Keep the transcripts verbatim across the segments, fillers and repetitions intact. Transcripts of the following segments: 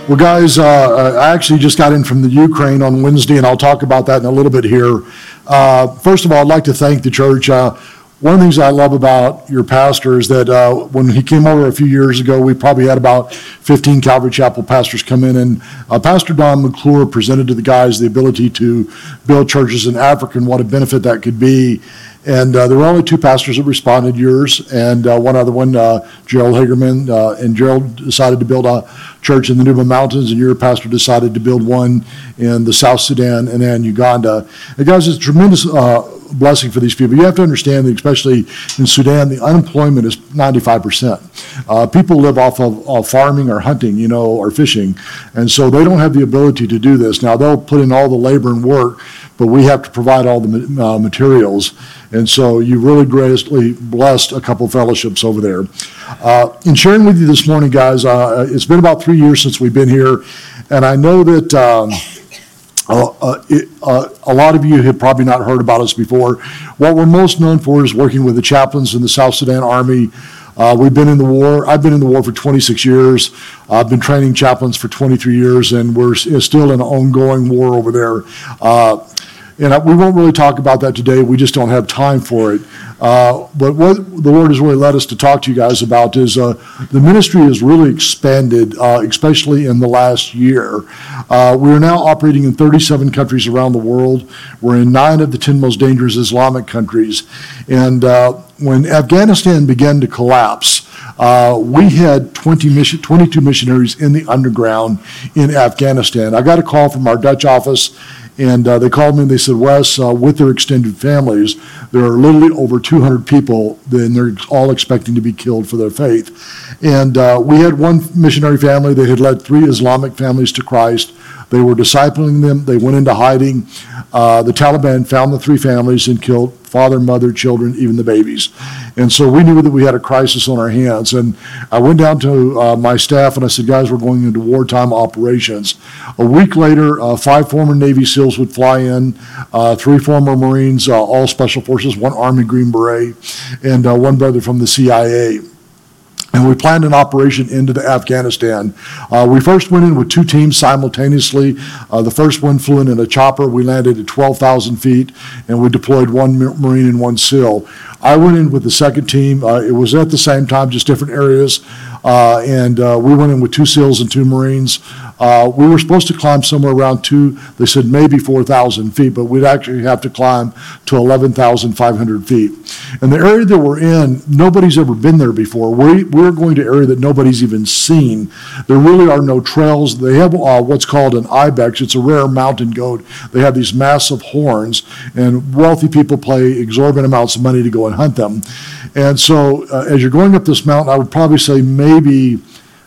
Well, guys, uh, I actually just got in from the Ukraine on Wednesday, and I'll talk about that in a little bit here. Uh, first of all, I'd like to thank the church. Uh, one of the things I love about your pastor is that uh, when he came over a few years ago, we probably had about fifteen Calvary Chapel pastors come in, and uh, Pastor Don McClure presented to the guys the ability to build churches in Africa and what a benefit that could be. And uh, there were only two pastors that responded, yours and uh, one other one, uh, Gerald Hagerman. Uh, and Gerald decided to build a church in the Nuba Mountains, and your pastor decided to build one in the South Sudan and then Uganda. And guys, it's a tremendous uh, blessing for these people. You have to understand that, especially in Sudan, the unemployment is ninety-five percent. Uh, people live off of, of farming or hunting, you know, or fishing. And so they don't have the ability to do this. Now, they'll put in all the labor and work, but we have to provide all the uh, materials. And so you really graciously blessed a couple fellowships over there. Uh, in sharing with you this morning, guys, uh, it's been about three years since we've been here, and I know that um, uh, uh, it, uh, a lot of you have probably not heard about us before. What we're most known for is working with the chaplains in the South Sudan Army. Uh, we've been in the war. I've been in the war for twenty-six years. I've been training chaplains for twenty-three years, and we're still in an ongoing war over there. Uh, And we won't really talk about that today. We just don't have time for it. Uh, but what the Lord has really led us to talk to you guys about is uh, the ministry has really expanded, uh, especially in the last year. Uh, we are now operating in thirty-seven countries around the world. We're in nine of the ten most dangerous Islamic countries. And uh, when Afghanistan began to collapse, Uh, we had twenty mission, twenty-two missionaries in the underground in Afghanistan. I got a call from our Dutch office, and uh, they called me and they said, Wes, uh, with their extended families, there are literally over two hundred people, and they're all expecting to be killed for their faith. And uh, we had one missionary family that had led three Islamic families to Christ. They were discipling them. They went into hiding. Uh, the Taliban found the three families and killed father, mother, children, even the babies. And so we knew that we had a crisis on our hands. And I went down to uh, my staff and I said, guys, we're going into wartime operations. A week later, uh, five former Navy SEALs would fly in, uh, three former Marines, uh, all Special Forces, one Army Green Beret, and uh, one brother from the C I A. And we planned an operation into the Afghanistan. Uh, we first went in with two teams simultaneously. Uh, the first one flew in in a chopper. We landed at twelve thousand feet, and we deployed one Marine and one SEAL. I went in with the second team. Uh, it was at the same time, just different areas. Uh, and uh, we went in with two SEALs and two Marines. Uh, we were supposed to climb somewhere around two, they said maybe four thousand feet, but we'd actually have to climb to eleven thousand five hundred feet. And the area that we're in, nobody's ever been there before. We, we're going to an area that nobody's even seen. There really are no trails. They have uh, what's called an ibex. It's a rare mountain goat. They have these massive horns, and wealthy people pay exorbitant amounts of money to go and hunt them. And so uh, as you're going up this mountain, I would probably say maybe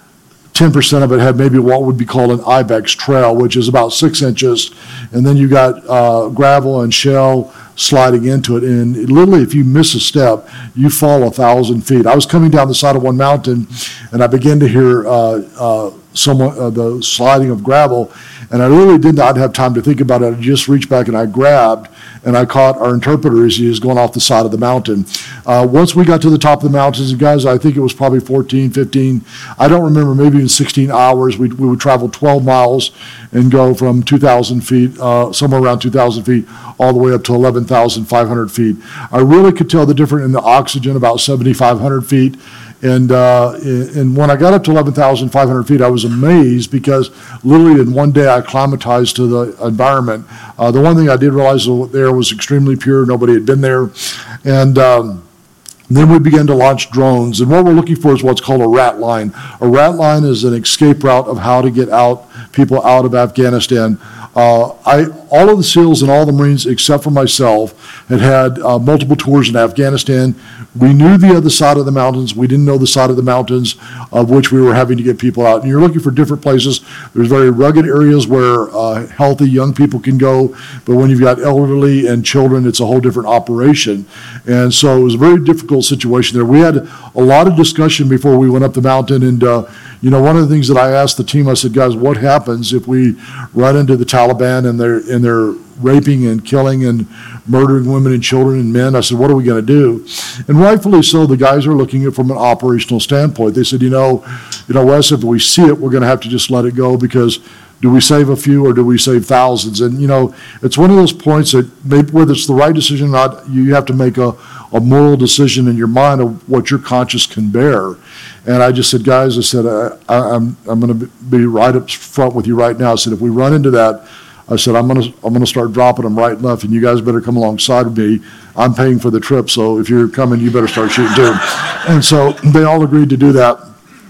ten percent of it had maybe what would be called an ibex trail, which is about six inches. And then you got uh, gravel and shell sliding into it. And literally, if you miss a step, you fall a thousand feet. I was coming down the side of one mountain, and I began to hear uh, uh, someone uh, the sliding of gravel. And I really did not have time to think about it. I just reached back and I grabbed, and I caught our interpreter as he was going off the side of the mountain. Uh, once we got to the top of the mountains, and guys, I think it was probably fourteen, fifteen, I don't remember, maybe even sixteen hours. We, we would travel twelve miles and go from two thousand feet, uh, somewhere around two thousand feet, all the way up to eleven thousand five hundred feet. I really could tell the difference in the oxygen about seventy-five hundred feet. And uh, and when I got up to eleven thousand five hundred feet, I was amazed because literally in one day I acclimatized to the environment. Uh, the one thing I did realize was the air was extremely pure. Nobody had been there. And um, then we began to launch drones. And what we're looking for is what's called a rat line. A rat line is an escape route of how to get out people out of Afghanistan. Uh, I, all of the SEALs and all the Marines, except for myself, had had uh, multiple tours in Afghanistan. We knew the other side of the mountains. We didn't know the side of the mountains of which we were having to get people out. And you're looking for different places. There's very rugged areas where uh, healthy young people can go, but when you've got elderly and children, it's a whole different operation. And so it was a very difficult situation there. We had a lot of discussion before we went up the mountain, and uh, you know, one of the things that I asked the team, I said, guys, what happens if we run into the Taliban and they're, and they're raping and killing and murdering women and children and men? I said, what are we going to do? And rightfully so, the guys are looking at it from an operational standpoint. They said, you know, you know, Wes, if we see it, we're going to have to just let it go, because do we save a few or do we save thousands? And, you know, it's one of those points that maybe whether it's the right decision or not, you have to make a, a moral decision in your mind of what your conscience can bear. And I just said, guys, I said, I, I, I'm I'm going to be right up front with you right now. I said, if we run into that, I said, I'm going to I'm going to start dropping them right and left, and you guys better come alongside of me. I'm paying for the trip, so if you're coming, you better start shooting too. And so they all agreed to do that.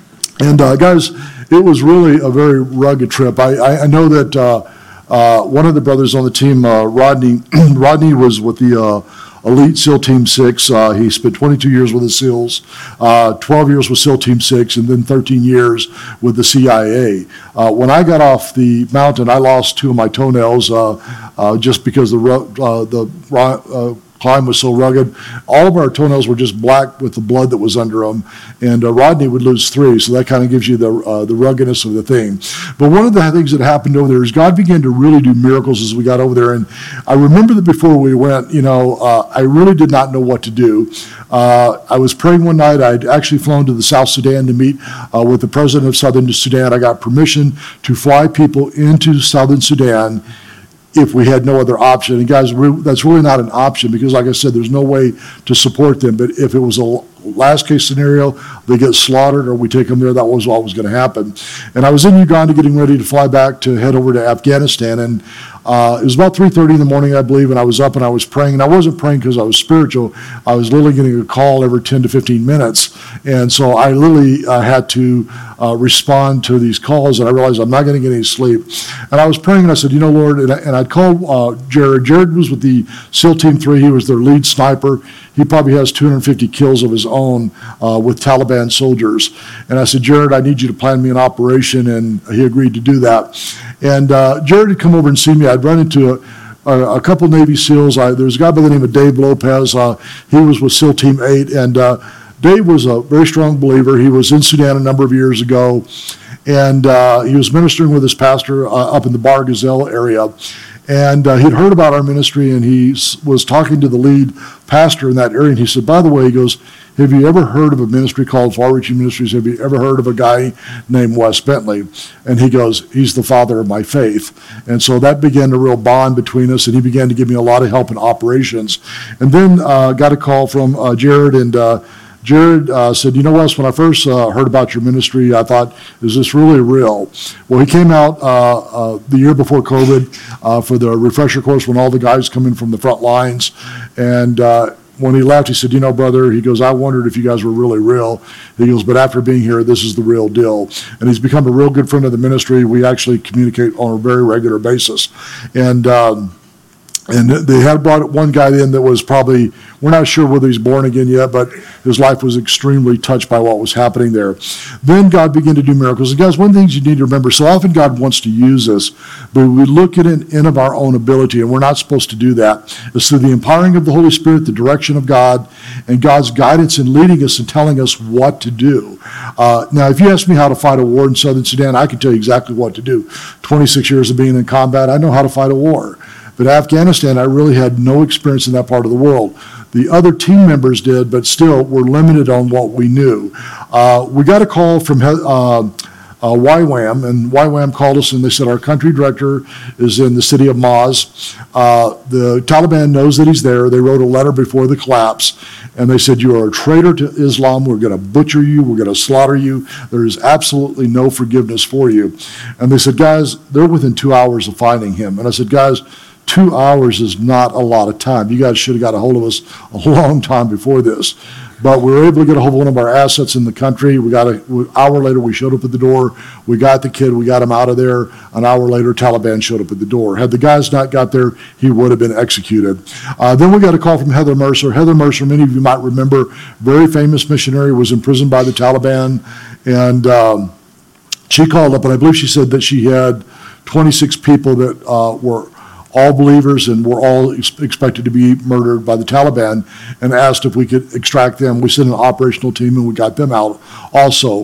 And uh, guys, it was really a very rugged trip. I, I, I know that uh, uh, one of the brothers on the team, uh, Rodney, Rodney was with the uh, Elite SEAL Team six. Uh, he spent twenty-two years with the SEALs, uh, twelve years with SEAL Team six, and then thirteen years with the C I A. Uh, when I got off the mountain, I lost two of my toenails uh, uh, just because the uh, the uh, climb was so rugged. All of our toenails were just black with the blood that was under them, and uh, Rodney would lose three, so that kind of gives you the uh, the ruggedness of the thing. But one of the things that happened over there is God began to really do miracles as we got over there, and I remember that before we went, you know, uh, I really did not know what to do. Uh, I was praying one night. I'd actually flown to the South Sudan to meet uh, with the president of Southern Sudan. I got permission to fly people into Southern Sudan if we had no other option. And guys, that's really not an option, because like I said, there's no way to support them. But if it was a last case scenario, they get slaughtered or we take them there, that was what was going to happen. And I was in Uganda getting ready to fly back to head over to Afghanistan, and uh, it was about three thirty in the morning, I believe, and I was up and I was praying. And I wasn't praying because I was spiritual. I was literally getting a call every ten to fifteen minutes. And so I literally uh, had to uh, respond to these calls, and I realized I'm not going to get any sleep. And I was praying, and I said, you know, Lord, and, I, and I'd called uh, Jared. Jared was with the SEAL Team three. He was their lead sniper. He probably has two hundred fifty kills of his own uh, with Taliban soldiers. And I said, Jared, I need you to plan me an operation, and he agreed to do that. And uh, Jared had come over and seen me. I'd run into a, a, a couple Navy SEALs. I, there was a guy by the name of Dave Lopez. Uh, he was with SEAL Team eight, and uh, Dave was a very strong believer. He was in Sudan a number of years ago, and uh, he was ministering with his pastor uh, up in the Bar Gazelle area. And uh, he'd heard about our ministry, and he was talking to the lead pastor in that area, and he said, by the way, he goes, have you ever heard of a ministry called Far Reaching Ministries? Have you ever heard of a guy named Wes Bentley? And he goes, he's the father of my faith. And so that began a real bond between us, and he began to give me a lot of help in operations. And then uh, got a call from uh, Jared, and uh, Jared uh, said, you know, Wes, when I first uh, heard about your ministry, I thought, is this really real? Well, he came out uh, uh, the year before COVID uh, for the refresher course when all the guys come in from the front lines. And uh, when he left, he said, you know, brother, he goes, I wondered if you guys were really real. He goes, but after being here, this is the real deal. And he's become a real good friend of the ministry. We actually communicate on a very regular basis. And um, And they had brought one guy in that was probably, we're not sure whether he's born again yet, but his life was extremely touched by what was happening there. Then God began to do miracles. And guys, one of the things you need to remember, so often God wants to use us, but we look at it in of our own ability, and we're not supposed to do that. It's through the empowering of the Holy Spirit, the direction of God, and God's guidance in leading us and telling us what to do. Uh, now, if you ask me how to fight a war in Southern Sudan, I can tell you exactly what to do. twenty-six years of being in combat, I know how to fight a war. But Afghanistan, I really had no experience in that part of the world. The other team members did, but still we're limited on what we knew. Uh, we got a call from uh, uh, Y WAM, and Y WAM called us and they said, our country director is in the city of Moz. Uh, the Taliban knows that he's there. They wrote a letter before the collapse, and they said, you are a traitor to Islam. We're going to butcher you. We're going to slaughter you. There is absolutely no forgiveness for you. And they said, guys, they're within two hours of finding him. And I said, guys, two hours is not a lot of time. You guys should have got a hold of us a long time before this. But we were able to get a hold of one of our assets in the country. We got a, an hour later, we showed up at the door. We got the kid. We got him out of there. An hour later, Taliban showed up at the door. Had the guys not got there, he would have been executed. Uh, then we got a call from Heather Mercer. Heather Mercer, many of you might remember, very famous missionary, was imprisoned by the Taliban. And um, she called up, and I believe she said that she had twenty-six people that uh, were all believers and were all ex- expected to be murdered by the Taliban, and asked if we could extract them. We sent an operational team and we got them out also.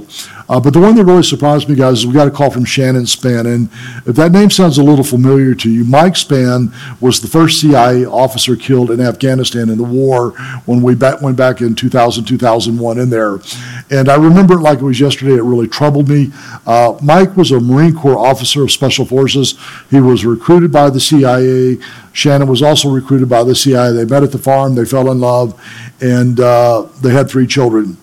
Uh, but the one that really surprised me, guys, is we got a call from Shannon Spann. And if that name sounds a little familiar to you, Mike Spann was the first C I A officer killed in Afghanistan in the war when we back, went back in two thousand, two thousand one in there. And I remember it like it was yesterday. It really troubled me. Uh, Mike was a Marine Corps officer of Special Forces. He was recruited by the C I A. Shannon was also recruited by the C I A. They met at the farm. They fell in love, and uh, they had three children.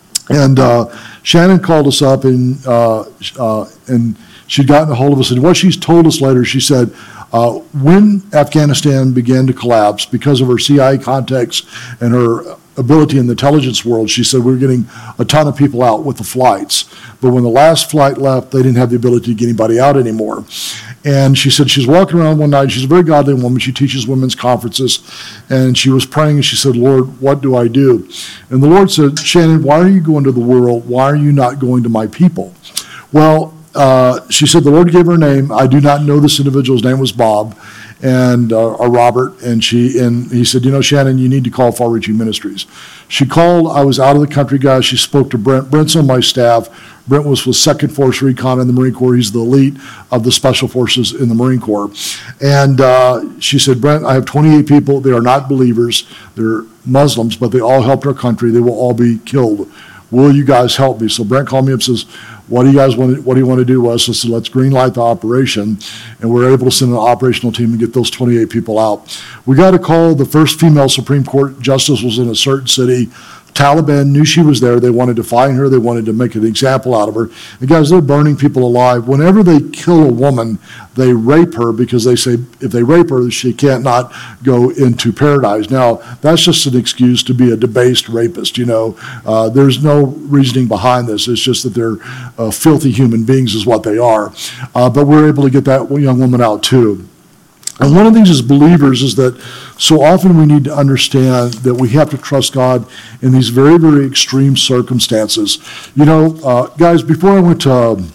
And uh, Shannon called us up, and uh, uh, and she'd gotten a hold of us. And what she's told us later, she said, uh, when Afghanistan began to collapse because of her C I A contacts and her ability in the intelligence world, she said we were getting a ton of people out with the flights. But when the last flight left, they didn't have the ability to get anybody out anymore. And she said she's walking around one night. She's a very godly woman. She teaches women's conferences. And she was praying, and she said, Lord, what do I do? And the Lord said, Shannon, why are you going to the world? Why are you not going to my people? Well, uh, she said the Lord gave her a name. I do not know this individual's name was Bob and uh, or Robert. And she and he said, you know, Shannon, you need to call Far Reaching Ministries. She called. I was out of the country, guys. She spoke to Brent. Brent's on my staff. Brent was with Second Force Recon in the Marine Corps. He's the elite of the Special Forces in the Marine Corps. And uh, she said, Brent, I have twenty-eight people. They are not believers. They're Muslims, but they all helped our country. They will all be killed. Will you guys help me? So Brent called me up and says, what do you guys want to, what do you want to do, Wes? I said, let's green light the operation. And we're able to send an operational team and get those twenty-eight people out. We got a call. The first female Supreme Court justice was in a certain city. Taliban knew she was there. They wanted to find her. They wanted to make an example out of her. And guys, they're burning people alive. Whenever they kill a woman, they rape her because they say if they rape her, she can't not go into paradise. Now, that's just an excuse to be a debased rapist, you know. Uh, there's no reasoning behind this. It's just that they're uh, filthy human beings is what they are. Uh, but we're able to get that young woman out too. And one of the things as believers is that so often we need to understand that we have to trust God in these very, very extreme circumstances. You know, uh, guys, before I went to um,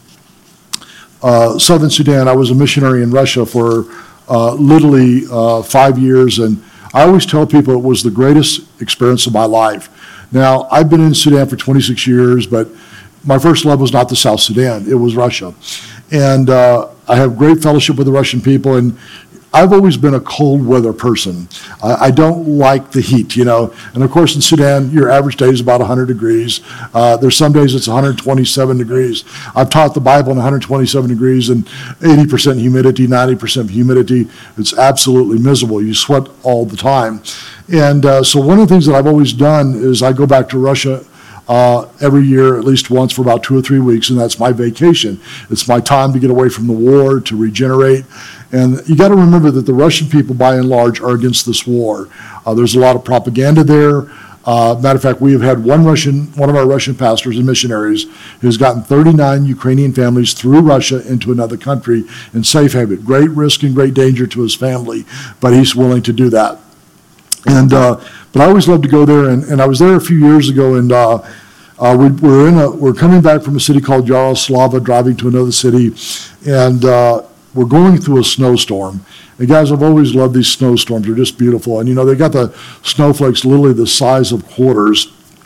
uh, Southern Sudan, I was a missionary in Russia for uh, literally uh, five years, and I always tell people it was the greatest experience of my life. Now, I've been in Sudan for twenty-six years, but my first love was not the South Sudan, it was Russia. And uh, I have great fellowship with the Russian people, and I've always been a cold weather person. I, I don't like the heat, you know. And of course in Sudan, your average day is about one hundred degrees. Uh, there's some days it's one hundred twenty-seven degrees. I've taught the Bible in one hundred twenty-seven degrees and eighty percent humidity, ninety percent humidity. It's absolutely miserable. You sweat all the time. And uh, so one of the things that I've always done is I go back to Russia Uh, every year, at least once for about two or three weeks, and that's my vacation. It's my time to get away from the war, to regenerate. And you got to remember that the Russian people, by and large, are against this war. Uh, there's a lot of propaganda there. Uh, matter of fact, we have had one Russian, one of our Russian pastors and missionaries who's gotten thirty-nine Ukrainian families through Russia into another country in safe haven. Great risk and great danger to his family, but he's willing to do that. And uh, but I always loved to go there, and, and I was there a few years ago, and uh, uh, we, we're in a we're coming back from a city called Yaroslava, driving to another city, and uh, we're going through a snowstorm. And guys, I've always loved these snowstorms; they're just beautiful, and you know they got the snowflakes literally the size of quarters,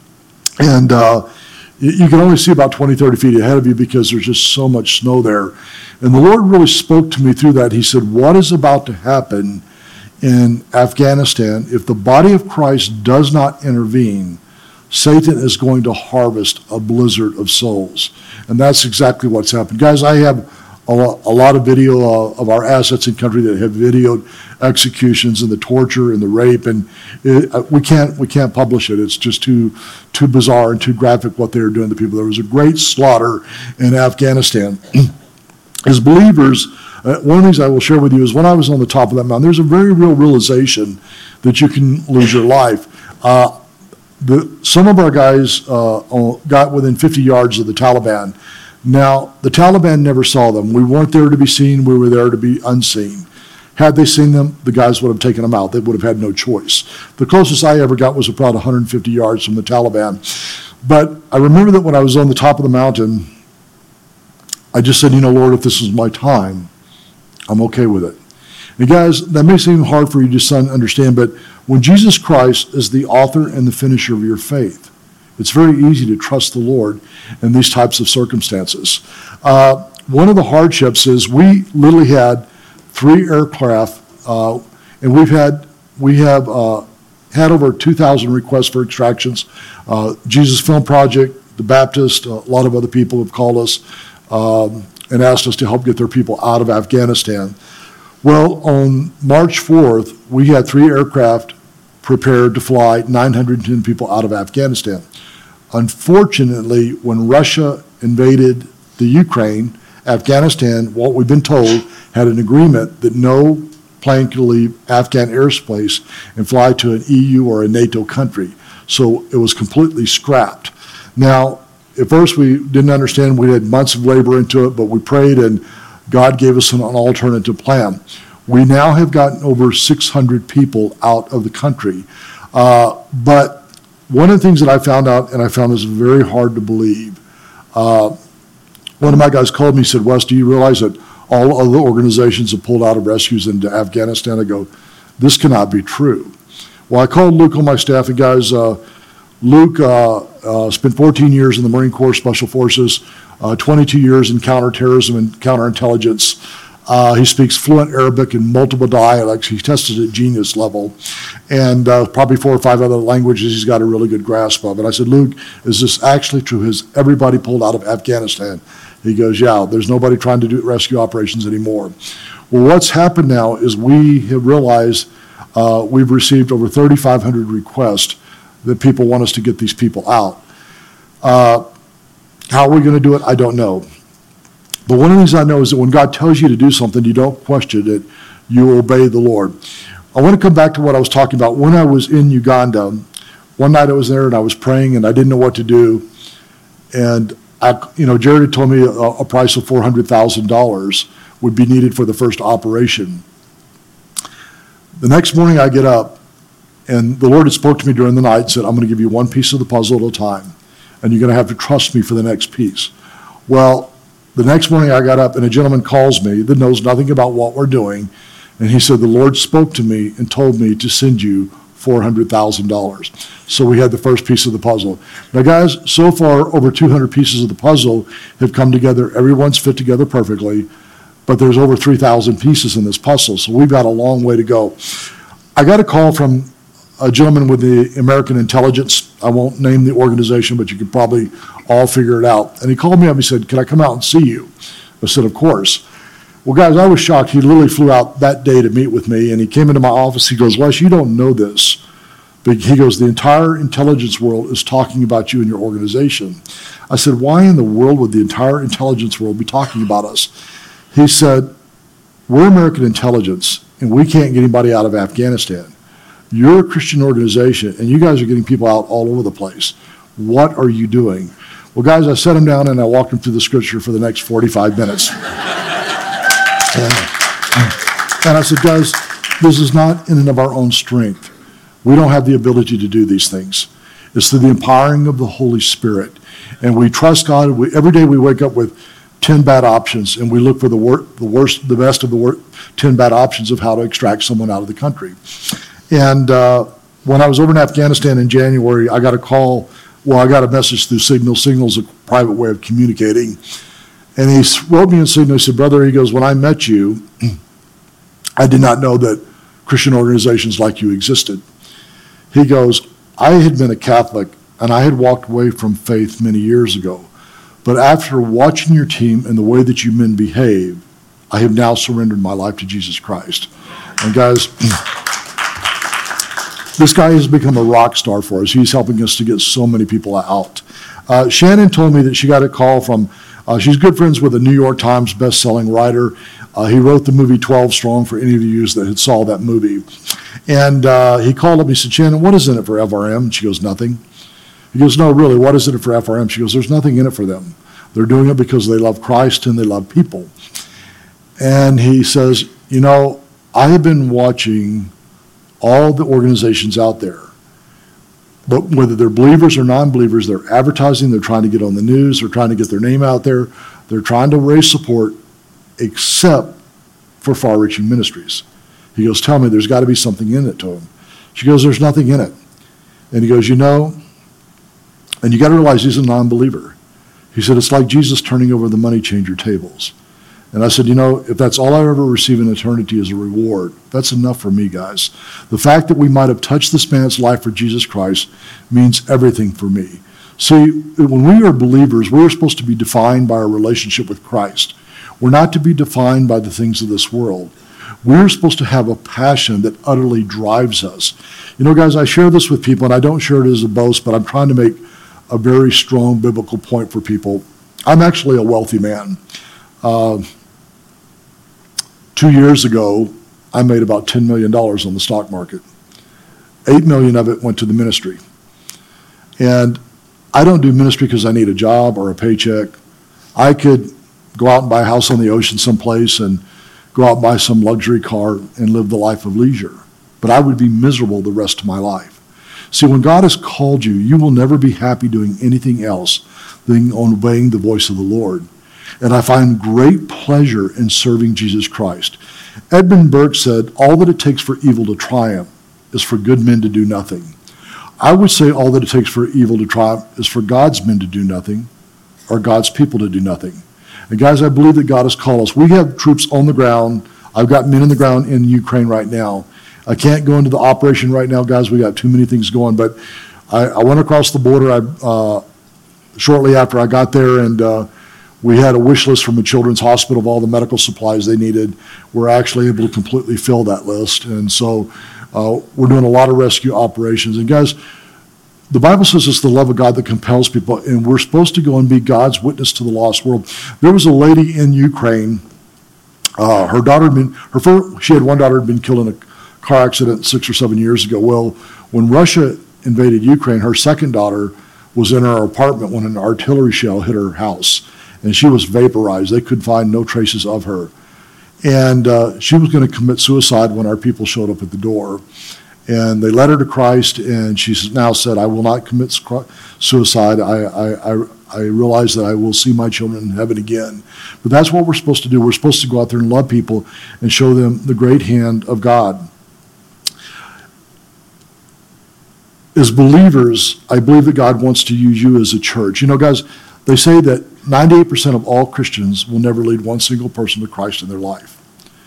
and uh, you, you can only see about twenty, thirty feet ahead of you because there's just so much snow there. And the Lord really spoke to me through that. He said, "What is about to happen in Afghanistan, if the body of Christ does not intervene, Satan is going to harvest a blizzard of souls." And that's exactly what's happened. Guys, I have a, a lot of video uh, of our assets in country that have videoed executions and the torture and the rape, and it, uh, we can't we can't publish it. It's just too too bizarre and too graphic what they were doing to people. There was a great slaughter in Afghanistan. As believers, Uh, one of the things I will share with you is when I was on the top of that mountain, there's a very real realization that you can lose your life. Uh, the, some of our guys uh, got within fifty yards of the Taliban. Now, the Taliban never saw them. We weren't there to be seen. We were there to be unseen. Had they seen them, the guys would have taken them out. They would have had no choice. The closest I ever got was about one hundred fifty yards from the Taliban. But I remember that when I was on the top of the mountain, I just said, you know, Lord, if this is my time, I'm okay with it. And guys, that may seem hard for you to understand, but when Jesus Christ is the author and the finisher of your faith, It's very easy to trust the Lord in these types of circumstances. Uh, one of the hardships is we literally had three aircraft, uh, and we've had we have uh, had over two thousand requests for extractions. Uh, Jesus Film Project, the Baptist, a lot of other people have called us um, and asked us to help get their people out of Afghanistan. Well, on March fourth, we had three aircraft prepared to fly nine hundred ten people out of Afghanistan. Unfortunately, when Russia invaded the Ukraine, Afghanistan, what we've been told, had an agreement that no plane could leave Afghan airspace and fly to an E U or a NATO country. So it was completely scrapped. Now, at first we didn't understand. We had months of labor into it, but we prayed and God gave us an, an alternative plan. We now have gotten over six hundred people out of the country. Uh, but one of the things that I found out, and I found this very hard to believe, uh, one of my guys called me and said, Wes, do you realize that all other organizations have pulled out of rescues into Afghanistan? I go, this cannot be true. Well, I called Luke on my staff, and guys, uh, Luke uh, uh, spent fourteen years in the Marine Corps Special Forces, uh, twenty-two years in counterterrorism and counterintelligence. Uh, he speaks fluent Arabic and multiple dialects. He tested at genius level, and uh, probably four or five other languages he's got a really good grasp of. And I said, Luke, is this actually true? Has everybody pulled out of Afghanistan? He goes, yeah, there's nobody trying to do rescue operations anymore. Well, what's happened now is we have realized uh, we've received over thirty-five hundred requests that people want us to get these people out. Uh, how are we going to do it? I don't know. But one of the things I know is that when God tells you to do something, you don't question it, you obey the Lord. I want to come back to what I was talking about. When I was in Uganda, one night I was there and I was praying and I didn't know what to do. And I, you know, Jared had told me a, a price of four hundred thousand dollars would be needed for the first operation. The next morning I get up and the Lord had spoke to me during the night and said, I'm going to give you one piece of the puzzle at a time, and you're going to have to trust me for the next piece. Well, the next morning I got up and a gentleman calls me that knows nothing about what we're doing, and he said, the Lord spoke to me and told me to send you four hundred thousand dollars. So we had the first piece of the puzzle. Now guys, so far over two hundred pieces of the puzzle have come together. Everyone's fit together perfectly, but there's over three thousand pieces in this puzzle, so we've got a long way to go. I got a call from a gentleman with the American Intelligence. I won't name the organization, but you could probably all figure it out. And he called me up and he said, can I come out and see you? I said, of course. Well, guys, I was shocked. He literally flew out that day to meet with me, and he came into my office. He goes, Wes, you don't know this. But he goes, the entire intelligence world is talking about you and your organization. I said, why in the world would the entire intelligence world be talking about us? He said, we're American intelligence, and we can't get anybody out of Afghanistan. You're a Christian organization, and you guys are getting people out all over the place. What are you doing? Well, guys, I sat him down, and I walked him through the scripture for the next forty-five minutes. and, and I said, guys, this is not in and of our own strength. We don't have the ability to do these things. It's through the empowering of the Holy Spirit. And we trust God. We, every day we wake up with ten bad options, and we look for the, wor- the worst, the best of the wor- ten bad options of how to extract someone out of the country. And uh, when I was over in Afghanistan in January, I got a call. Well, I got a message through Signal. Signal's a private way of communicating. And he wrote me in Signal. He said, brother, he goes, when I met you, I did not know that Christian organizations like you existed. He goes, I had been a Catholic, and I had walked away from faith many years ago. But after watching your team and the way that you men behave, I have now surrendered my life to Jesus Christ. And guys, this guy has become a rock star for us. He's helping us to get so many people out. Uh, Shannon told me that she got a call from, uh, she's good friends with a New York Times best-selling writer. Uh, he wrote the movie twelve Strong for any of you that had saw that movie. And uh, he called up and he said, Shannon, what is in it for F R M? And she goes, nothing. He goes, no, really, what is in it for F R M? She goes, there's nothing in it for them. They're doing it because they love Christ and they love people. And he says, you know, I have been watching all the organizations out there, but whether they're believers or non-believers, they're advertising, they're trying to get on the news, they're trying to get their name out there, they're trying to raise support, except for far-reaching ministries. He goes, tell me, there's got to be something in it to them. She goes, there's nothing in it. And he goes, you know, And you got to realize he's a non-believer. He said, it's like Jesus turning over the money changer tables. And I said, you know, if that's all I ever receive in eternity as a reward, that's enough for me, guys. The fact that we might have touched this man's life for Jesus Christ means everything for me. See, when we are believers, we're supposed to be defined by our relationship with Christ. We're not to be defined by the things of this world. We're supposed to have a passion that utterly drives us. You know, guys, I share this with people, and I don't share it as a boast, but I'm trying to make a very strong biblical point for people. I'm actually a wealthy man. Uh, two years ago, I made about ten million dollars on the stock market. eight million dollars of it went to the ministry. And I don't do ministry because I need a job or a paycheck. I could go out and buy a house on the ocean someplace and go out and buy some luxury car and live the life of leisure. But I would be miserable the rest of my life. See, when God has called you, you will never be happy doing anything else than obeying the voice of the Lord. And I find great pleasure in serving Jesus Christ. Edmund Burke said, all that it takes for evil to triumph is for good men to do nothing. I would say all that it takes for evil to triumph is for God's men to do nothing, or God's people to do nothing. And guys, I believe that God has called us. We have troops on the ground. I've got men on the ground in Ukraine right now. I can't go into the operation right now, guys. We got too many things going. But I, I went across the border I, uh, shortly after I got there, and uh, we had a wish list from the Children's Hospital of all the medical supplies they needed. We're actually able to completely fill that list. And so uh, we're doing a lot of rescue operations. And guys, the Bible says it's the love of God that compels people, and we're supposed to go and be God's witness to the lost world. There was a lady in Ukraine. Uh, her daughter had been, her first, she had one daughter had been killed in a car accident six or seven years ago. Well, when Russia invaded Ukraine, her second daughter was in her apartment when an artillery shell hit her house, and she was vaporized. They could find no traces of her. And uh, she was going to commit suicide when our people showed up at the door. And they led her to Christ, and she now said, I will not commit suicide. I, I, I, I realize that I will see my children in heaven again. But that's what we're supposed to do. We're supposed to go out there and love people and show them the great hand of God. As believers, I believe that God wants to use you as a church. You know, guys, they say that ninety-eight percent of all Christians will never lead one single person to Christ in their life.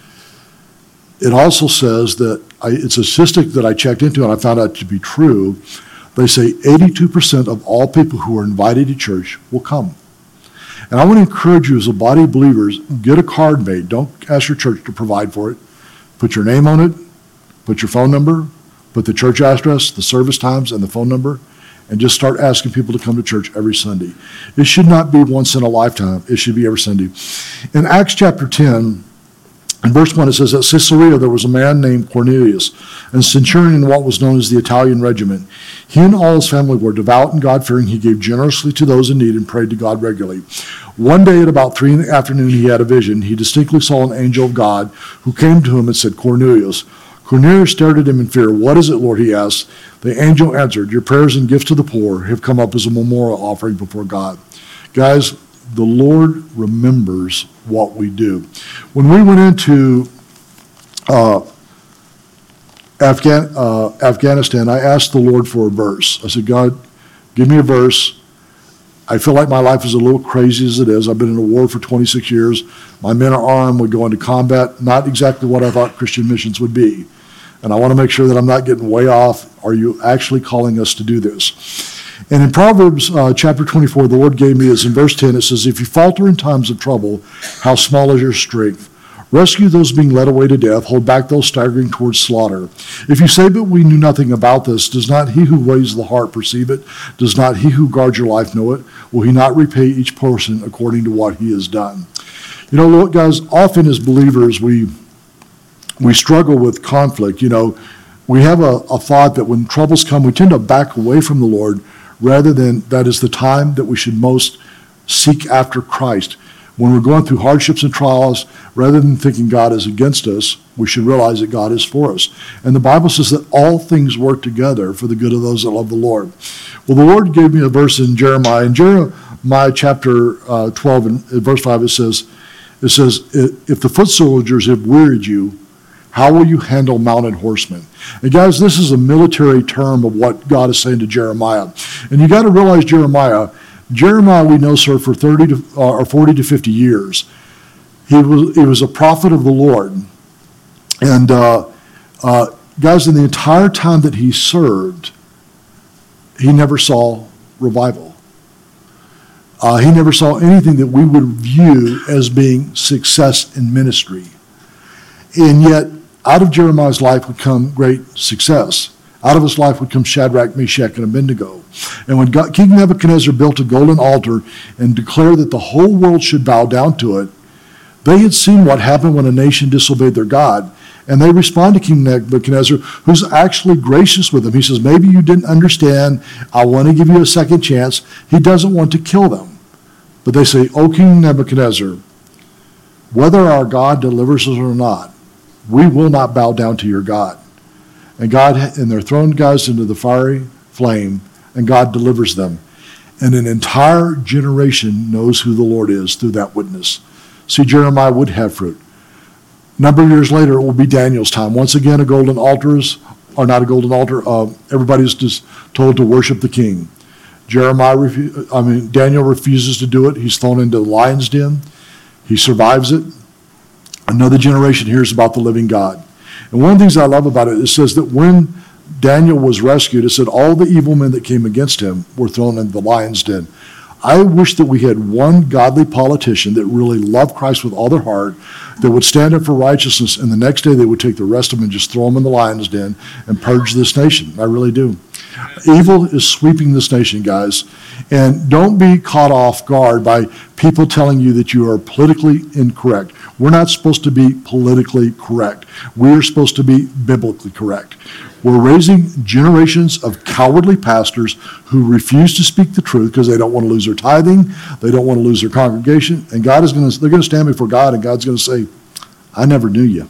It also says that, I, it's a statistic that I checked into and I found out to be true. They say eighty-two percent of all people who are invited to church will come. And I want to encourage you as a body of believers, get a card made. Don't ask your church to provide for it. Put your name on it, put your phone number, put the church address, the service times, and the phone number, and just start asking people to come to church every Sunday. It should not be once in a lifetime. It should be every Sunday. In Acts chapter ten, in verse one, it says, at Caesarea there was a man named Cornelius, a centurion in what was known as the Italian regiment. He and all his family were devout and God-fearing. He gave generously to those in need and prayed to God regularly. One day at about three in the afternoon, he had a vision. He distinctly saw an angel of God who came to him and said, Cornelius. Cornelius stared at him in fear. What is it, Lord? He asked. The angel answered, your prayers and gifts to the poor have come up as a memorial offering before God. Guys, the Lord remembers what we do. When we went into uh, Afghan, uh, Afghanistan, I asked the Lord for a verse. I said, God, give me a verse. I feel like my life is a little crazy as it is. I've been in a war for twenty-six years. My men are armed. We go into combat. Not exactly what I thought Christian missions would be. And I want to make sure that I'm not getting way off. Are you actually calling us to do this? And in Proverbs uh, chapter twenty-four, the Lord gave me this in verse ten. It says, if you falter in times of trouble, how small is your strength? Rescue those being led away to death. Hold back those staggering towards slaughter. If you say, but we knew nothing about this, does not he who weighs the heart perceive it? Does not he who guards your life know it? Will he not repay each person according to what he has done? You know, look, guys, often as believers, we we struggle with conflict. You know, we have a, a thought that when troubles come, we tend to back away from the Lord rather than that is the time that we should most seek after Christ. When we're going through hardships and trials, rather than thinking God is against us, we should realize that God is for us. And the Bible says that all things work together for the good of those that love the Lord. Well, the Lord gave me a verse in Jeremiah. In Jeremiah chapter uh, twelve, and verse five, it says, it says, if the foot soldiers have wearied you, How will you handle mounted horsemen? And guys, this is a military term of what God is saying to Jeremiah. And you got to realize Jeremiah, Jeremiah we know, sir, for thirty to, uh, or forty to fifty years. He was, he was a prophet of the Lord. And uh, uh, guys, in the entire time that he served, he never saw revival. Uh, he never saw anything that we would view as being success in ministry. And yet, out of Jeremiah's life would come great success. Out of his life would come Shadrach, Meshach, and Abednego. And when God, King Nebuchadnezzar built a golden altar and declared that the whole world should bow down to it, they had seen what happened when a nation disobeyed their God. And they respond to King Nebuchadnezzar, who's actually gracious with them. He says, maybe you didn't understand. I want to give you a second chance. He doesn't want to kill them. But they say, O King Nebuchadnezzar, whether our God delivers us or not, we will not bow down to your God. And God, and they're thrown guys into the fiery flame, and God delivers them. And an entire generation knows who the Lord is through that witness. See, Jeremiah would have fruit. A number of years later, it will be Daniel's time. Once again, a golden altar is, or not a golden altar, uh, everybody's just told to worship the king. Jeremiah, refu- I mean, Daniel refuses to do it. He's thrown into the lion's den. He survives it. Another generation hears about the living God. And one of the things I love about it, it says that when Daniel was rescued, it said all the evil men that came against him were thrown into the lion's den. I wish that we had one godly politician that really loved Christ with all their heart, that would stand up for righteousness, and the next day they would take the rest of them and just throw them in the lion's den and purge this nation. I really do. Evil is sweeping this nation, guys. And don't be caught off guard by people telling you that you are politically incorrect. We're not supposed to be politically correct. We're supposed to be biblically correct. We're raising generations of cowardly pastors who refuse to speak the truth because they don't want to lose their tithing, they don't want to lose their congregation, and God is going to, they're going to stand before God, and God's going to say, I never knew you.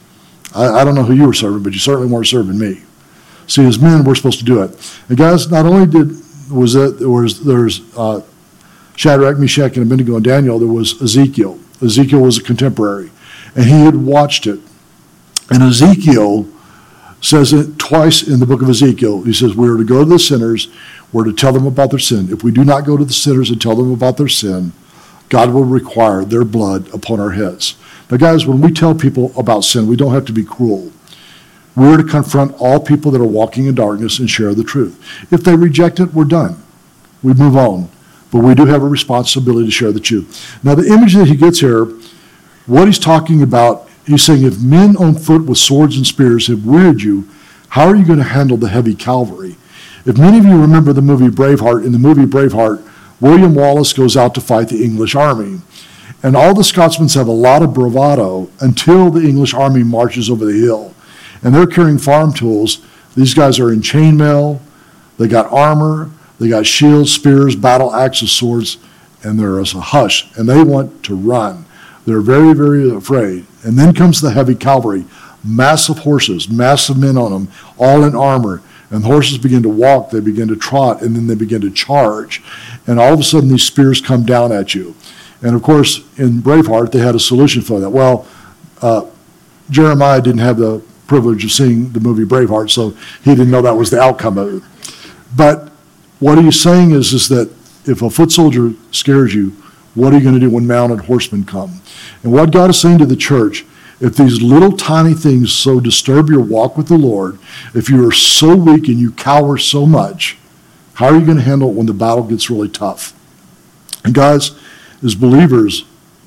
I, I don't know who you were serving, but you certainly weren't serving me. See, as men, we're supposed to do it. And guys, not only did was that there was there's uh, Shadrach, Meshach, and Abednego, and Daniel, there was Ezekiel. Ezekiel was a contemporary, and he had watched it. And Ezekiel says it twice in the book of Ezekiel. He says, we're to go to the sinners, we're to tell them about their sin. If we do not go to the sinners and tell them about their sin, God will require their blood upon our heads. Now, guys, when we tell people about sin, we don't have to be cruel. We're to confront all people that are walking in darkness and share the truth. If they reject it, we're done. We move on. But we do have a responsibility to share the truth. Now, the image that he gets here, what he's talking about, he's saying, if men on foot with swords and spears have wearied you, how are you going to handle the heavy cavalry? If many of you remember the movie Braveheart, in the movie Braveheart, William Wallace goes out to fight the English army. And all the Scotsmen have a lot of bravado until the English army marches over the hill. And they're carrying farm tools. These guys are in chainmail. They got armor. They got shields, spears, battle axes, swords. And there is a hush. And they want to run. They're very, very afraid. And then comes the heavy cavalry. Massive horses, massive men on them, all in armor. And the horses begin to walk. They begin to trot. And then they begin to charge. And all of a sudden, these spears come down at you. And of course, in Braveheart, they had a solution for that. Well, uh, Jeremiah didn't have the privilege of seeing the movie Braveheart, so he didn't know that was the outcome of it. But what he's saying is, is that if a foot soldier scares you, what are you going to do when mounted horsemen come? And what God is saying to the church, if these little tiny things so disturb your walk with the Lord, if you are so weak and you cower so much, how are you going to handle it when the battle gets really tough? And guys, as believers,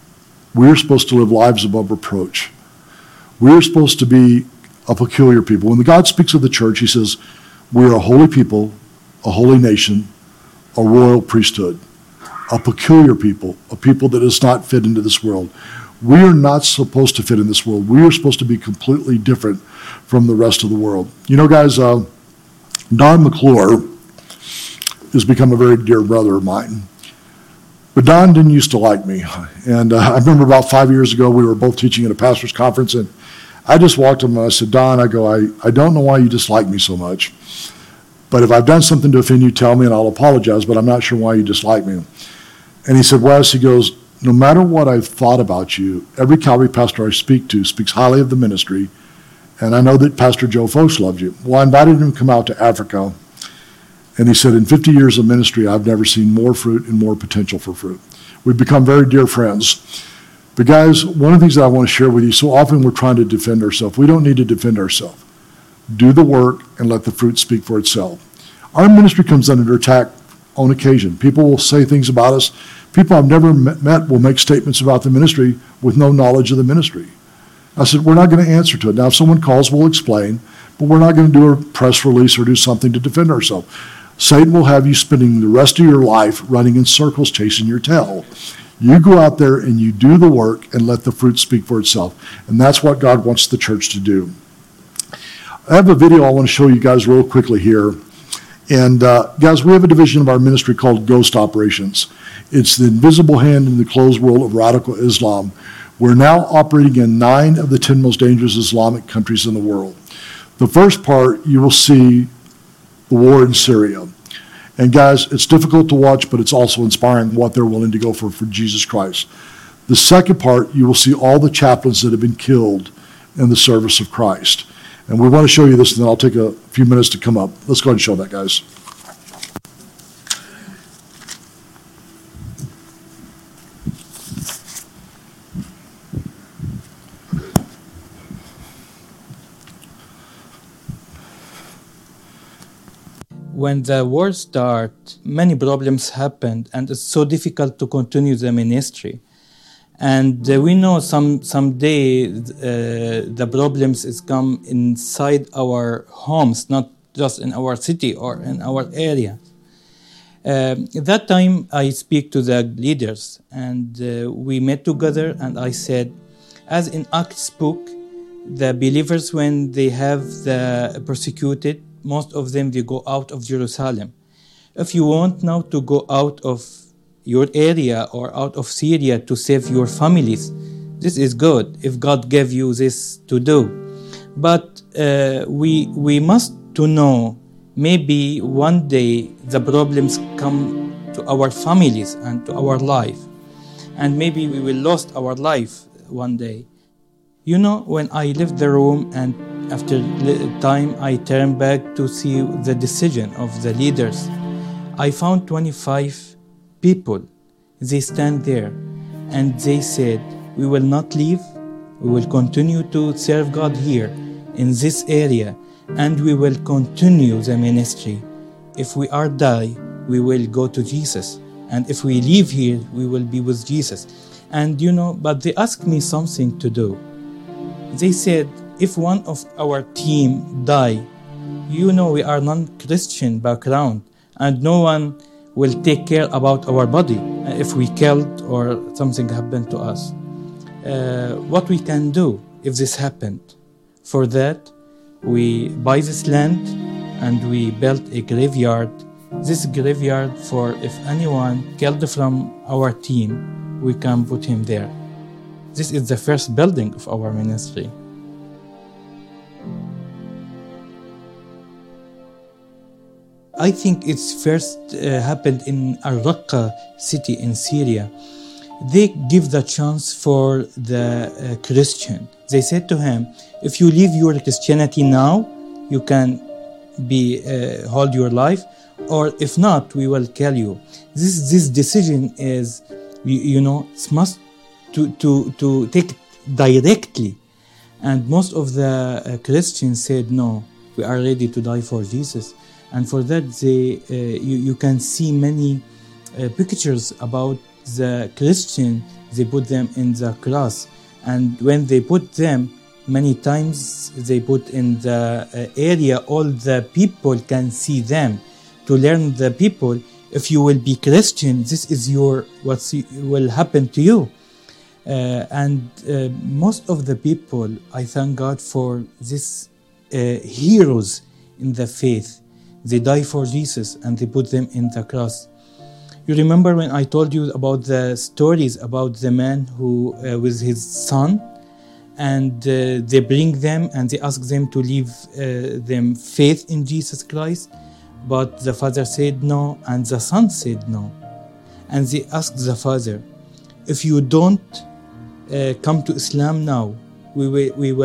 we're supposed to live lives above reproach. We're supposed to be a peculiar people. When the God speaks of the church, he says, we're a holy people, a holy nation, a royal priesthood, a peculiar people, a people that does not fit into this world. We are not supposed to fit in this world. We are supposed to be completely different from the rest of the world. You know, guys, uh, Don McClure has become a very dear brother of mine. But Don didn't used to like me. And uh, I remember about five years ago, we were both teaching at a pastor's conference, and I just walked to him and I said, Don, I go, I, I don't know why you dislike me so much. But if I've done something to offend you, tell me and I'll apologize, but I'm not sure why you dislike me. And he said, Wes, he goes, no matter what I've thought about you, every Calvary pastor I speak to speaks highly of the ministry, And I know that Pastor Joe Focht loved you. Well, I invited him to come out to Africa. And he said, in fifty years of ministry, I've never seen more fruit and more potential for fruit. We've become very dear friends. But guys, one of the things that I want to share with you, so often we're trying to defend ourselves. We don't need to defend ourselves. Do the work and let the fruit speak for itself. Our ministry comes under attack on occasion. People will say things about us. People I've never met will make statements about the ministry with no knowledge of the ministry. I said, we're not going to answer to it. Now, if someone calls, we'll explain, but we're not going to do a press release or do something to defend ourselves. Satan will have you spending the rest of your life running in circles chasing your tail. You go out there and you do the work and let the fruit speak for itself. And that's what God wants the church to do. I have a video I want to show you guys real quickly here. And uh, guys, we have a division of our ministry called Ghost Operations. It's the invisible hand in the closed world of radical Islam. We're now operating in nine of the ten most dangerous Islamic countries in the world. The first part, you will see the war in Syria. And guys, it's difficult to watch, but it's also inspiring what they're willing to go for for Jesus Christ. The second part, you will see all the chaplains that have been killed in the service of Christ. And we want to show you this, and then I'll take a few minutes to come up. Let's go ahead and show that, guys. When the war started, many problems happened, and it's so difficult to continue the ministry. And uh, we know some someday uh, the problems is come inside our homes, not just in our city or in our area. Uh, at that time, I speak to the leaders, and uh, we met together, and I said, as in Acts book, the believers, when they have the persecuted, most of them, they go out of Jerusalem. If you want now to go out of your area or out of Syria to save your families, this is good if God gave you this to do. But uh, we we must to know maybe one day the problems come to our families and to our life, and maybe we will lose our life one day. You know, when I left the room and after time I turned back to see the decision of the leaders, I found twenty-five people. They stand there and they said, we will not leave, we will continue to serve God here in this area, and we will continue the ministry. If we are die, we will go to Jesus, and if we leave here, we will be with Jesus. And you know, but they asked me something to do. They said, if one of our team die, you know we are non-Christian background, and no one will take care about our body if we killed or something happened to us. Uh, what we can do if this happened? For that, we buy this land and we built a graveyard. This graveyard, for if anyone killed from our team, we can put him there. This is the first building of our ministry. I think it's first uh, happened in Al-Raqqa city in Syria. They give the chance for the uh, Christian. They said to him, if you leave your Christianity now, you can be uh, hold your life, or if not, we will kill you. This this decision is, you, you know, it's must to to to take it directly, and most of the uh, Christians said no, we are ready to die for Jesus. And for that, they, uh, you, you can see many uh, pictures about the Christian. They put them in the cross. And when they put them, many times they put in the uh, area, all the people can see them. To learn the people, if you will be Christian, this is your what will happen to you. Uh, and uh, most of the people, I thank God for these uh, heroes in the faith. They die for Jesus and they put them in the cross. You remember when I told you about the stories about the man who uh, with his son, and uh, they bring them and they ask them to leave uh, them faith in Jesus Christ, but the father said no and the son said no. And they asked the father, if you don't uh, come to Islam now, we will, we will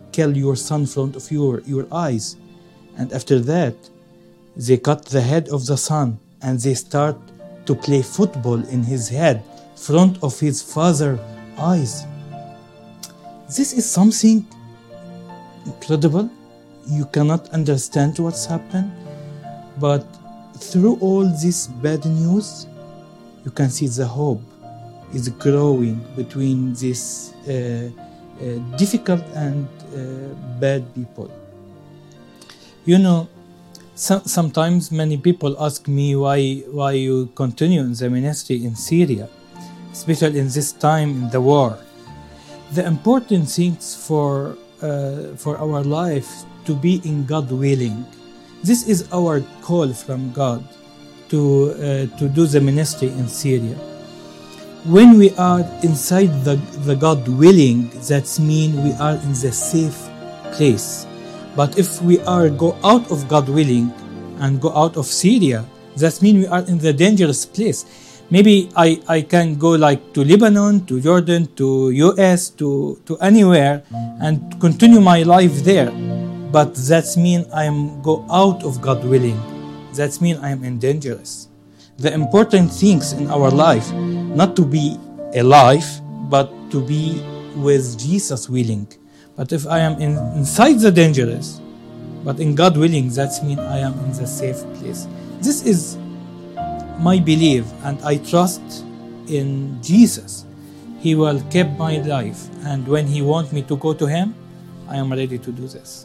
kill your son in front of your, your eyes. And after that, they cut the head of the son and they start to play football in his head, front of his father's eyes. This is something incredible. You cannot understand what's happened, but through all this bad news, you can see the hope is growing between these uh, uh, difficult and uh, bad people. You know, so, sometimes many people ask me why why you continue in the ministry in Syria, especially in this time in the war. The important things for uh, for our life to be in God willing. This is our call from God to uh, to do the ministry in Syria. When we are inside the, the God willing, that means we are in the safe place. But if we are go out of God willing and go out of Syria, that means we are in the dangerous place. Maybe I, I can go like to Lebanon, to Jordan, to U S, to, to anywhere and continue my life there. But that means I am go out of God willing. That means I am in dangerous. The important things in our life, not to be alive, but to be with Jesus willing. But if I am in, inside the dangerous, but in God willing, that means I am in the safe place. This is my belief, and I trust in Jesus. He will keep my life, and when He wants me to go to Him, I am ready to do this.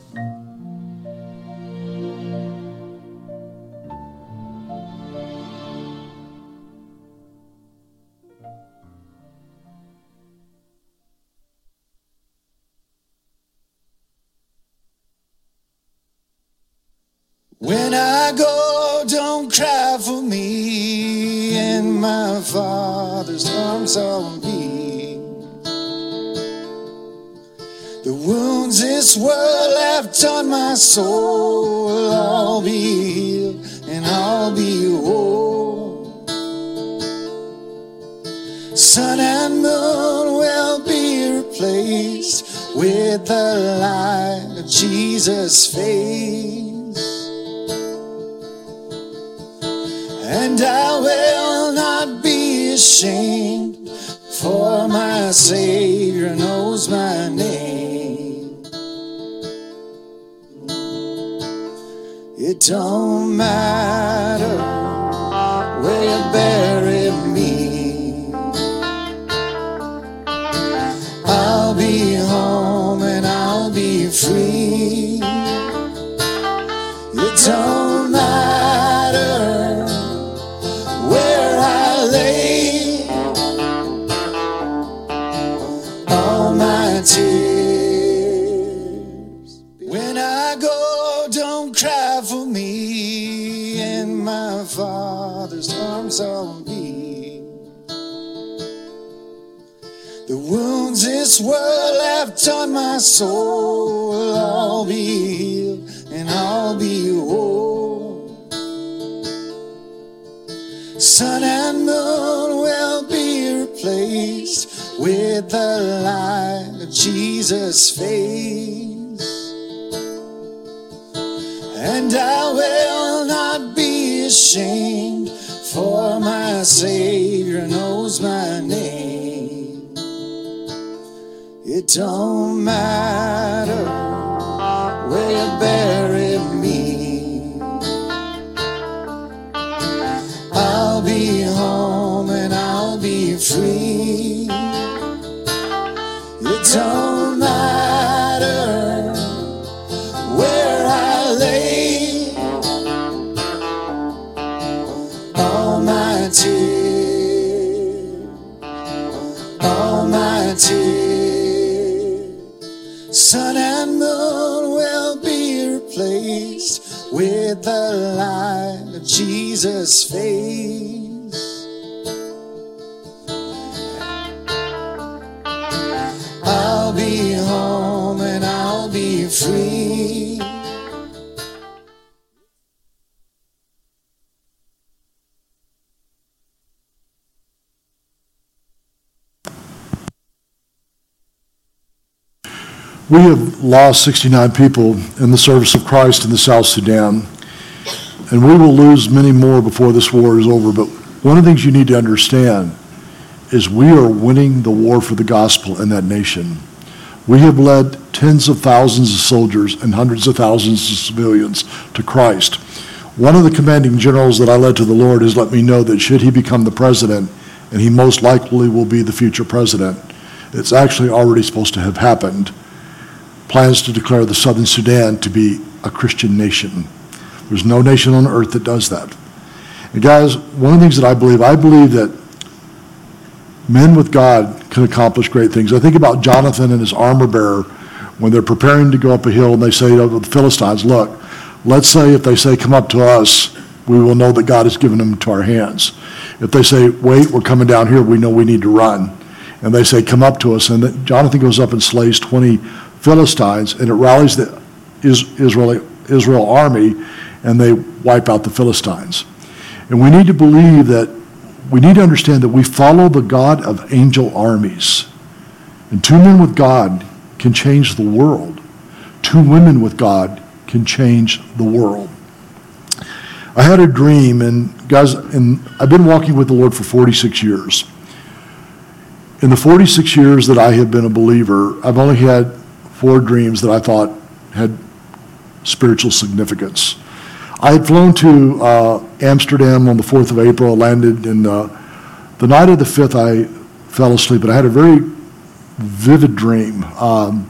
When I go, don't cry for me. In my Father's arms I'll be. The wounds this world have torn my soul, I'll be healed and I'll be whole. Sun and moon will be replaced with the light of Jesus' face. And I will not be ashamed, for my Savior knows my name. It don't matter where you bury me, I'll be home and I'll be free. It don't matter where I lay all my tears. When I go, don't cry for me. In my Father's arms I'll be. The wounds this world have torn my soul, I'll be healed and I'll be whole. Sun and moon will be replaced with the light of Jesus' face. And I will not be ashamed, for my Savior knows my name. It don't matter where you bury me, I'll be home and I'll be free. It don't matter where I lay all my tears, all my tears. Sun and moon will be replaced with the light of Jesus' face. I'll be home and I'll be free. We have lost sixty-nine people in the service of Christ in the South Sudan, and we will lose many more before this war is over. But one of the things you need to understand is we are winning the war for the gospel in that nation. We have led tens of thousands of soldiers and hundreds of thousands of civilians to Christ. One of the commanding generals that I led to the Lord has let me know that should he become the president, and he most likely will be the future president, it's actually already supposed to have happened, plans to declare the Southern Sudan to be a Christian nation. There's no nation on earth that does that. And guys, one of the things that I believe, I believe that men with God can accomplish great things. I think about Jonathan and his armor bearer when they're preparing to go up a hill and they say to the Philistines, look, let's say if they say come up to us, we will know that God has given them to our hands. If they say, wait, we're coming down here, we know we need to run. And they say, come up to us. And then Jonathan goes up and slays twenty Philistines, and it rallies the Israeli, Israel army, and they wipe out the Philistines. And we need to believe that, we need to understand that we follow the God of angel armies. And two men with God can change the world. Two women with God can change the world. I had a dream, and guys, and I've been walking with the Lord for forty-six years. In the forty-six years that I have been a believer, I've only had four dreams that I thought had spiritual significance. I had flown to uh, Amsterdam on the fourth of April, landed, and uh, the night of the fifth I fell asleep, and I had a very vivid dream. Um,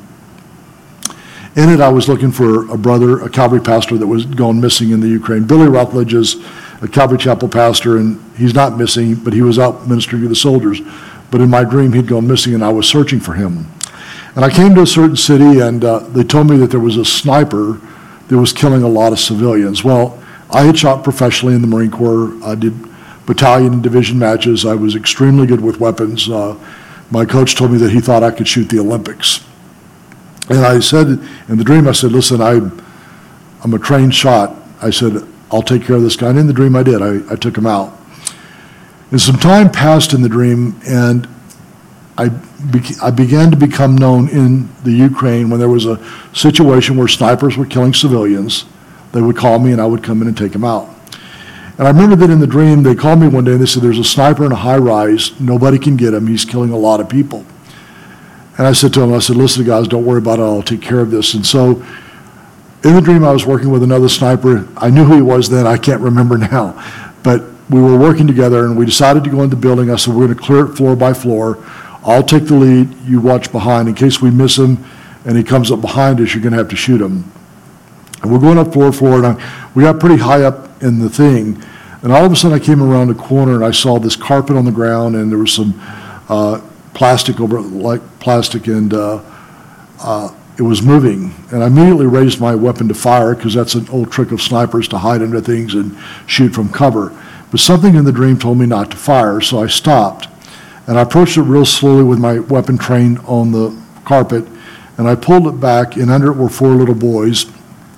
in it, I was looking for a brother, a Calvary pastor that was gone missing in the Ukraine. Billy Rutledge is a Calvary Chapel pastor, and he's not missing, but he was out ministering to the soldiers. But in my dream, he'd gone missing, and I was searching for him. And I came to a certain city, and uh, they told me that there was a sniper that was killing a lot of civilians. Well, I had shot professionally in the Marine Corps. I did battalion and division matches. I was extremely good with weapons. Uh, my coach told me that he thought I could shoot the Olympics. And I said, in the dream, I said, listen, I, I'm a trained shot. I said, I'll take care of this guy. And in the dream, I did. I, I took him out. And some time passed in the dream, and I, be- I began to become known in the Ukraine when there was a situation where snipers were killing civilians. They would call me, and I would come in and take them out. And I remember that in the dream, they called me one day, and they said, there's a sniper in a high-rise. Nobody can get him. He's killing a lot of people. And I said to them, I said, listen, guys, don't worry about it. I'll take care of this. And so in the dream, I was working with another sniper. I knew who he was then. I can't remember now. But we were working together, and we decided to go in the building. I said, we're going to clear it floor by floor. I'll take the lead. You watch behind. In case we miss him and he comes up behind us, you're going to have to shoot him. And we're going up floor floor, and I, we got pretty high up in the thing. And all of a sudden, I came around the corner, and I saw this carpet on the ground, and there was some uh, plastic over, like plastic, and uh, uh, it was moving. And I immediately raised my weapon to fire, because that's an old trick of snipers, to hide under things and shoot from cover. But something in the dream told me not to fire, so I stopped. And I approached it real slowly with my weapon trained on the carpet, and I pulled it back, and under it were four little boys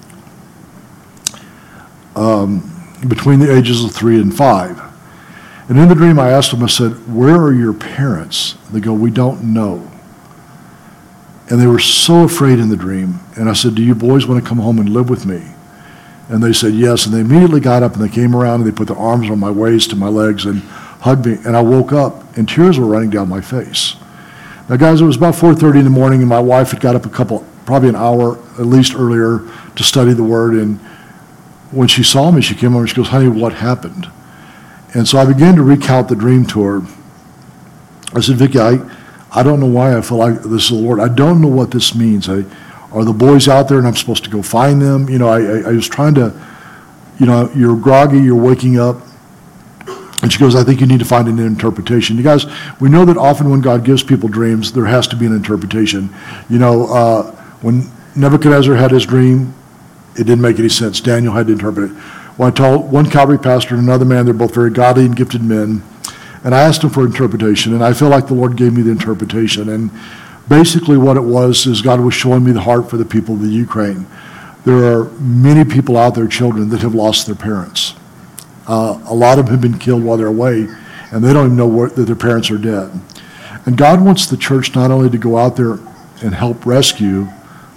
um, between the ages of three and five. And in the dream, I asked them, I said, where are your parents? They go, we don't know. And they were so afraid in the dream. And I said, do you boys want to come home and live with me? And they said, yes. And they immediately got up, and they came around, and they put their arms on my waist and my legs and hugged me. And I woke up, and tears were running down my face. Now, guys, it was about four thirty in the morning, and my wife had got up a couple, probably an hour at least earlier to study the Word. And when she saw me, she came over and she goes, honey, what happened? And so I began to recount the dream to her. I said, Vicki, I, I don't know why I feel like this is the Lord. I don't know what this means. I, are the boys out there and I'm supposed to go find them? You know, I, I, I was trying to, you know, you're groggy, you're waking up. And she goes, I think you need to find an interpretation. You guys, we know that often when God gives people dreams, there has to be an interpretation. You know, uh, when Nebuchadnezzar had his dream, it didn't make any sense. Daniel had to interpret it. Well, I told one Calvary pastor and another man, they're both very godly and gifted men, and I asked them for interpretation, and I feel like the Lord gave me the interpretation. And basically what it was is God was showing me the heart for the people of the Ukraine. There are many people out there, children, that have lost their parents. Uh, a lot of them have been killed while they're away, and they don't even know where, that their parents are dead. And God wants the church not only to go out there and help rescue,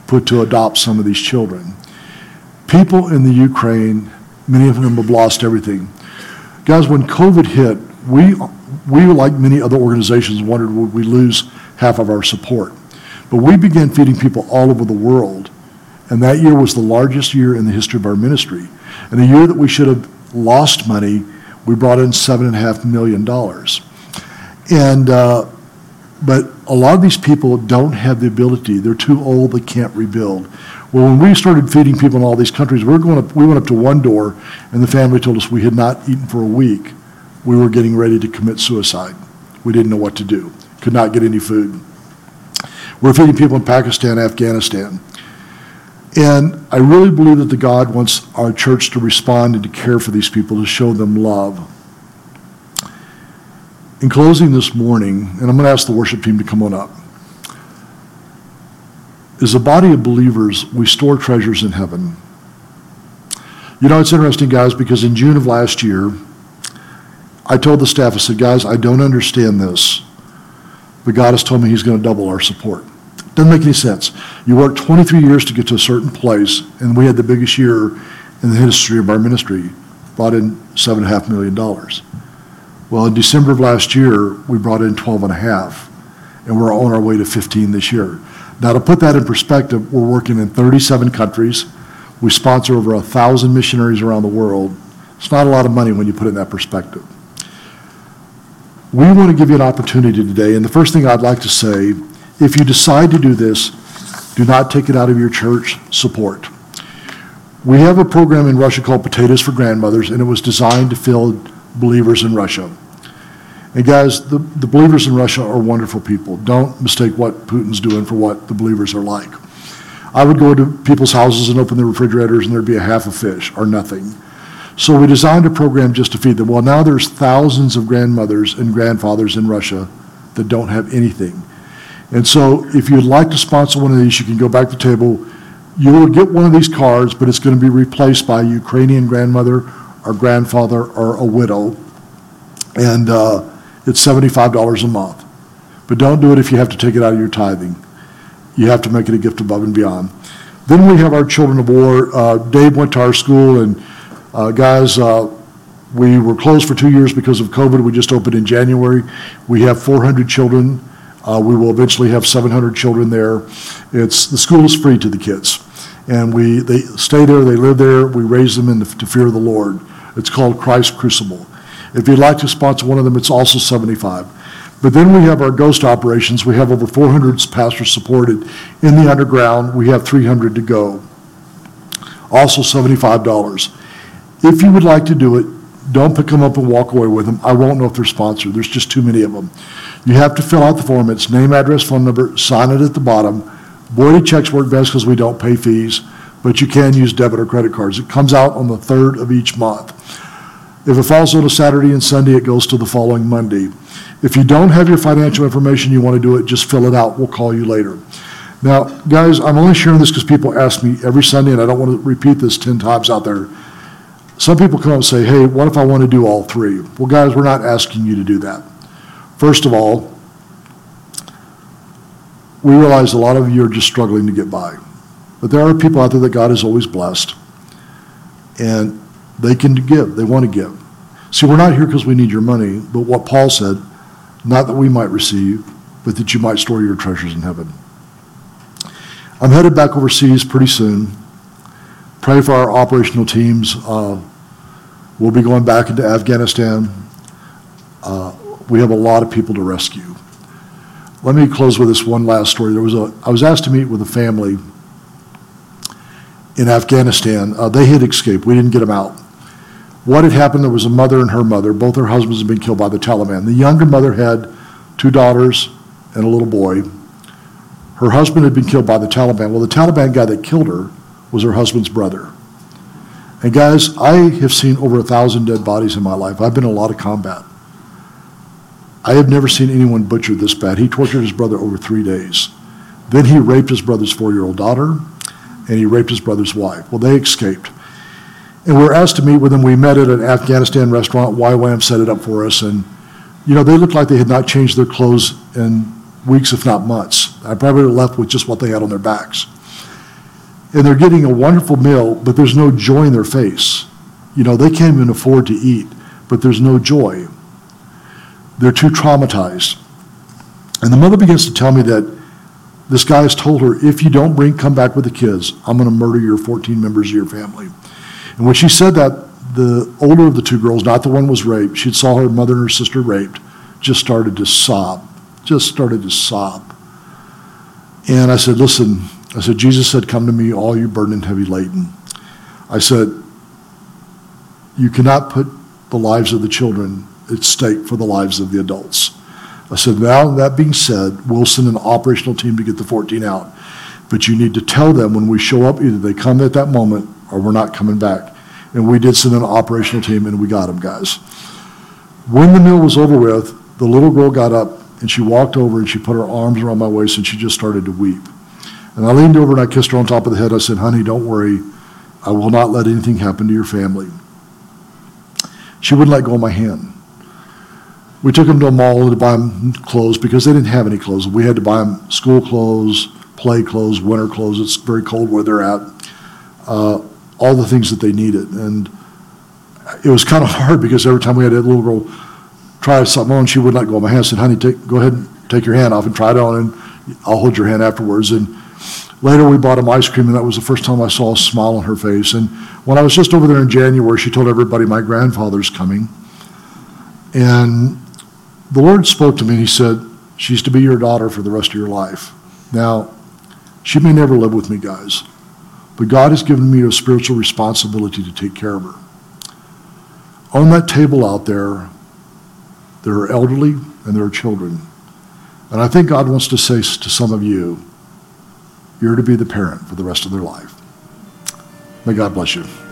put to adopt some of these children. People in the Ukraine, many of them have lost everything. Guys, when COVID hit, we, we like many other organizations, wondered would we lose half of our support. But we began feeding people all over the world, and that year was the largest year in the history of our ministry. And the year that we should have lost money, we brought in seven and a half million dollars. And uh, but a lot of these people don't have the ability. They're too old. They can't rebuild. Well, when we started feeding people in all these countries, we were going up, we went up to one door, and the family told us we had not eaten for a week. We were getting ready to commit suicide. We didn't know what to do. Could not get any food. We're feeding people in Pakistan, Afghanistan. And I really believe that the God wants our church to respond and to care for these people, to show them love. In closing this morning, and I'm going to ask the worship team to come on up, as a body of believers, we store treasures in heaven. You know, it's interesting, guys, because in June of last year, I told the staff, I said, guys, I don't understand this, but God has told me he's going to double our support. Doesn't make any sense. You work twenty-three years to get to a certain place, and we had the biggest year in the history of our ministry, brought in seven and a half million dollars. Well, in December of last year, we brought in twelve and a half, and we're on our way to fifteen this year. Now, to put that in perspective, we're working in thirty-seven countries. We sponsor over a thousand missionaries around the world. It's not a lot of money when you put it in that perspective. We want to give you an opportunity today, and the first thing I'd like to say, if you decide to do this, do not take it out of your church support. We have a program in Russia called Potatoes for Grandmothers, and it was designed to feed believers in Russia. And guys, the, the believers in Russia are wonderful people. Don't mistake what Putin's doing for what the believers are like. I would go to people's houses and open their refrigerators, and there'd be a half a fish or nothing. So we designed a program just to feed them. Well, now there's thousands of grandmothers and grandfathers in Russia that don't have anything. And so if you'd like to sponsor one of these, you can go back to the table. You will get one of these cards, but it's going to be replaced by a Ukrainian grandmother or grandfather or a widow. And uh, it's seventy-five dollars a month. But don't do it if you have to take it out of your tithing. You have to make it a gift above and beyond. Then we have our Children of War. Uh, Dave went to our school, and uh, guys, uh, we were closed for two years because of COVID. We just opened in January. We have four hundred children. Uh, we will eventually have seven hundred children there. It's the school is free to the kids, and we they stay there, they live there. We raise them in the, to fear of the Lord. It's called Christ Crucible. If you'd like to sponsor one of them, it's also seventy-five. But then we have our ghost operations. We have over four hundred pastors supported in the underground. We have three hundred to go. Also seventy-five dollars. If you would like to do it, don't pick them up and walk away with them. I won't know if they're sponsored. There's just too many of them. You have to fill out the form. It's name, address, phone number, sign it at the bottom. Voided checks work best because we don't pay fees, but you can use debit or credit cards. It comes out on the third of each month. If it falls on a Saturday and Sunday, it goes to the following Monday. If you don't have your financial information, you want to do it, just fill it out. We'll call you later. Now, guys, I'm only sharing this because people ask me every Sunday, and I don't want to repeat this ten times out there. Some people come up and say, hey, what if I want to do all three? Well, guys, we're not asking you to do that. First of all, we realize a lot of you are just struggling to get by. But there are people out there that God has always blessed, and they can give. They want to give. See, we're not here because we need your money, but what Paul said, not that we might receive, but that you might store your treasures in heaven. I'm headed back overseas pretty soon. Pray for our operational teams. Uh, we'll be going back into Afghanistan. Uh, we have a lot of people to rescue. Let me close with this one last story. There was a, I was asked to meet with a family in Afghanistan. Uh, they had escaped. We didn't get them out. What had happened, there was a mother and her mother. Both her husbands had been killed by the Taliban. The younger mother had two daughters and a little boy. Her husband had been killed by the Taliban. Well, the Taliban guy that killed her was her husband's brother. And guys, I have seen over a thousand dead bodies in my life. I've been in a lot of combat. I have never seen anyone butchered this bad. He tortured his brother over three days. Then he raped his brother's four-year-old daughter, and he raped his brother's wife. Well, they escaped. And we were asked to meet with them. We met at an Afghanistan restaurant. Y WAM set it up for us. And, you know, they looked like they had not changed their clothes in weeks, if not months. I probably left with just what they had on their backs. and they're getting a wonderful meal, but there's no joy in their face. You know, they can't even afford to eat, but there's no joy. They're too traumatized. And the mother begins to tell me that this guy has told her, if you don't bring, come back with the kids, I'm going to murder your fourteen members of your family. And when she said that, the older of the two girls, not the one who was raped, she saw her mother and her sister raped, just started to sob, just started to sob. And I said, listen, I said, Jesus said, come to me, all you burdened and heavy laden. I said, you cannot put the lives of the children at stake for the lives of the adults. I said, now that being said, we'll send an operational team to get the fourteen out. But you need to tell them when we show up, either they come at that moment or we're not coming back. And we did send an operational team, and we got them, guys. When the meal was over with, the little girl got up, and she walked over, and she put her arms around my waist, and she just started to weep. And I leaned over, and I kissed her on top of the head. I said, honey, don't worry. I will not let anything happen to your family. She wouldn't let go of my hand. We took them to a mall to buy them clothes because they didn't have any clothes. We had to buy them school clothes, play clothes, winter clothes. It's very cold where they're at. Uh, all the things that they needed. And it was kind of hard because every time we had a little girl try something on, she wouldn't let go of my hand. I said, honey, take, go ahead and take your hand off and try it on, and I'll hold your hand afterwards. And later we bought them ice cream, and that was the first time I saw a smile on her face. And when I was just over there in January, she told everybody my grandfather's coming. And the Lord spoke to me, and he said, she's to be your daughter for the rest of your life. Now, she may never live with me, guys, but God has given me a spiritual responsibility to take care of her. On that table out there, there are elderly and there are children. And I think God wants to say to some of you, you're to be the parent for the rest of their life. May God bless you.